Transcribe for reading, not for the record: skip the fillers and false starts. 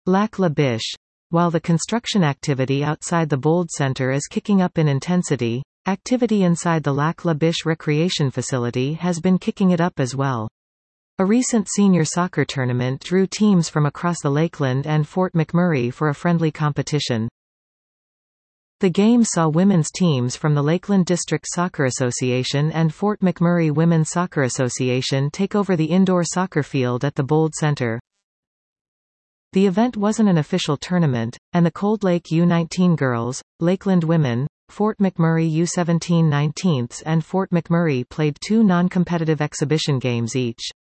Lac La Biche. While the construction activity outside the Bold Centre is kicking up in intensity, activity inside the Lac La Biche recreation facility has been kicking it up as well. A recent senior soccer tournament drew teams from across the Lakeland and Fort McMurray for a friendly competition. The game saw women's teams from the Lakeland District Soccer Association and Fort McMurray Women's Soccer Association take over the indoor soccer field at the Bold Centre. The event wasn't an official tournament, and the Cold Lake U19 girls, Lakeland women, Fort McMurray U17 19ths and Fort McMurray played 2 non-competitive exhibition games each.